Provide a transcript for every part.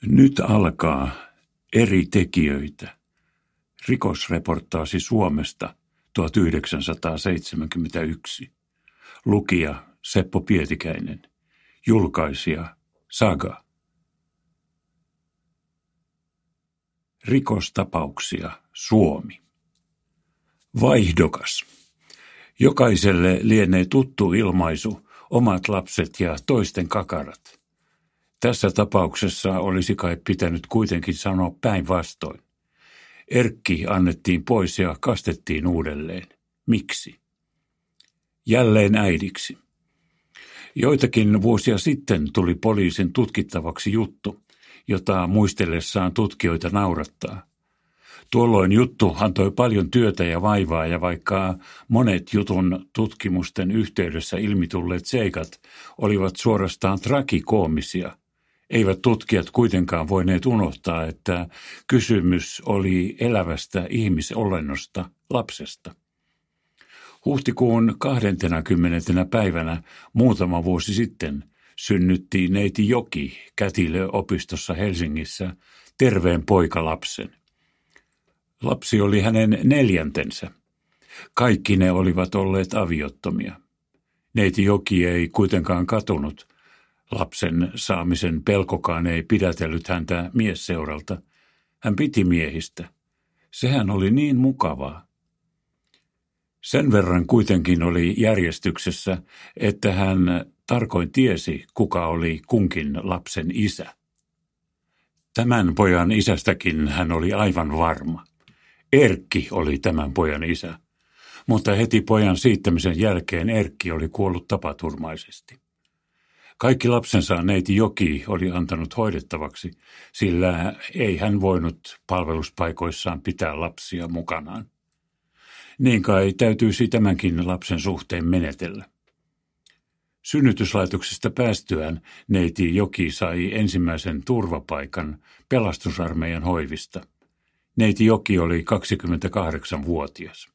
Nyt alkaa eri tekijöitä. Rikosreportaasi Suomesta 1971. Lukija Seppo Pietikäinen. Julkaisija Saga. Rikostapauksia Suomi. Vaihdokas. Jokaiselle lienee tuttu ilmaisu omat lapset ja toisten kakarat. Tässä tapauksessa olisi kai pitänyt kuitenkin sanoa päinvastoin. Erkki annettiin pois ja kastettiin uudelleen. Miksi? Jälleen äidiksi. Joitakin vuosia sitten tuli poliisin tutkittavaksi juttu, jota muistellessaan tutkijoita naurattaa. Tuolloin juttu antoi paljon työtä ja vaivaa, ja vaikka monet jutun tutkimusten yhteydessä ilmitulleet seikat olivat suorastaan tragikoomisia, eivät tutkijat kuitenkaan voineet unohtaa, että kysymys oli elävästä ihmisolennosta, lapsesta. Huhtikuun 20. päivänä muutama vuosi sitten synnytti neiti Joki kätilöopistossa Helsingissä terveen poikalapsen. Lapsi oli hänen 4. Kaikki ne olivat olleet aviottomia. Neiti Joki ei kuitenkaan katunut. Lapsen saamisen pelkokaan ei pidätellyt häntä miesseuralta. Hän piti miehistä. Sehän oli niin mukavaa. Sen verran kuitenkin oli järjestyksessä, että hän tarkoin tiesi, kuka oli kunkin lapsen isä. Tämän pojan isästäkin hän oli aivan varma. Erkki oli tämän pojan isä, mutta heti pojan siittämisen jälkeen Erkki oli kuollut tapaturmaisesti. Kaikki lapsensa neiti Joki oli antanut hoidettavaksi, sillä ei hän voinut palveluspaikoissaan pitää lapsia mukanaan. Niin kai täytyisi tämänkin lapsen suhteen menetellä. Synnytyslaitoksesta päästyään neiti Joki sai ensimmäisen turvapaikan pelastusarmeijan hoivista. Neiti Joki oli 28-vuotias.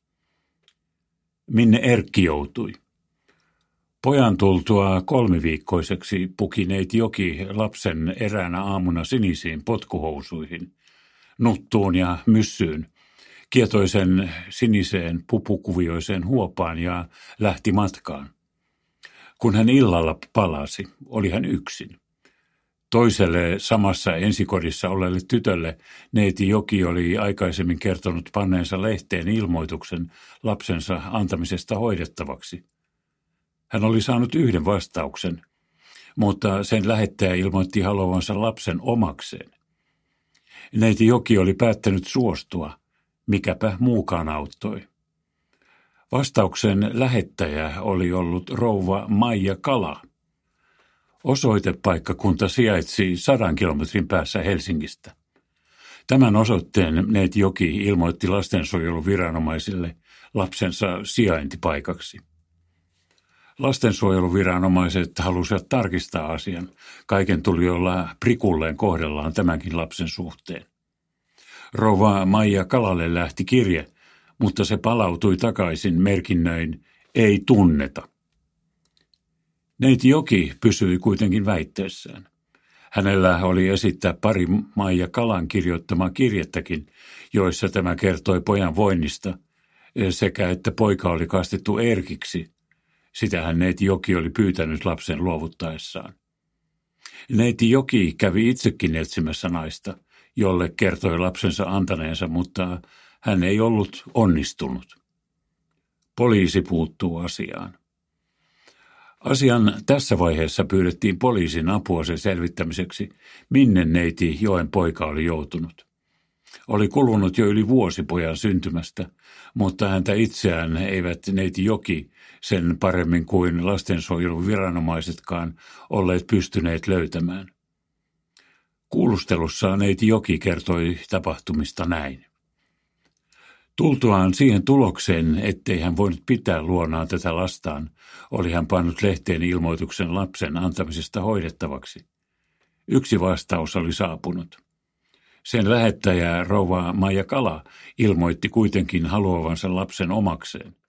Minne Erkki joutui? Pojan tultua 3-viikkoiseksi puki neiti Joki lapsen eräänä aamuna sinisiin potkuhousuihin, nuttuun ja myssyyn, kietoisen siniseen pupukuvioiseen huopaan ja lähti matkaan. Kun hän illalla palasi, oli hän yksin. Toiselle samassa ensikodissa olleelle tytölle neiti Joki oli aikaisemmin kertonut panneensa lehteen ilmoituksen lapsensa antamisesta hoidettavaksi. Hän oli saanut 1 vastauksen, mutta sen lähettäjä ilmoitti haluavansa lapsen omakseen. Neiti Joki oli päättänyt suostua, mikäpä muukaan auttoi. Vastauksen lähettäjä oli ollut rouva Maija Kala. Osoitepaikkakunta sijaitsi 100 kilometrin päässä Helsingistä. Tämän osoitteen neiti Joki ilmoitti lastensuojeluviranomaisille lapsensa sijaintipaikaksi. Lastensuojeluviranomaiset halusivat tarkistaa asian. Kaiken tuli olla prikulleen kohdellaan tämänkin lapsen suhteen. Rouva Maija Kalalle lähti kirje, mutta se palautui takaisin merkinnöin ei tunneta. Neiti Joki pysyi kuitenkin väitteessään. Hänellä oli esittää pari Maija Kalan kirjoittamaa kirjettäkin, joissa tämä kertoi pojan voinnista, sekä että poika oli kastettu Erkiksi. Sitähän neiti Joki oli pyytänyt lapsen luovuttaessaan. Neiti Joki kävi itsekin etsimässä naista, jolle kertoi lapsensa antaneensa, mutta hän ei ollut onnistunut. Poliisi puuttuu asiaan. Asian tässä vaiheessa pyydettiin poliisin apua sen selvittämiseksi, minne neiti Joen poika oli joutunut. Oli kulunut jo yli vuosi pojan syntymästä, mutta häntä itseään eivät neiti Joki sen paremmin kuin lastensuojeluviranomaisetkaan olleet pystyneet löytämään. Kuulustelussa neiti Joki kertoi tapahtumista näin. Tultuaan siihen tulokseen, ettei hän voinut pitää luonaan tätä lastaan, oli hän pannut lehteen ilmoituksen lapsen antamisesta hoidettavaksi. 1 vastaus oli saapunut. Sen lähettäjä rouva Maija Kala ilmoitti kuitenkin haluavansa lapsen omakseen.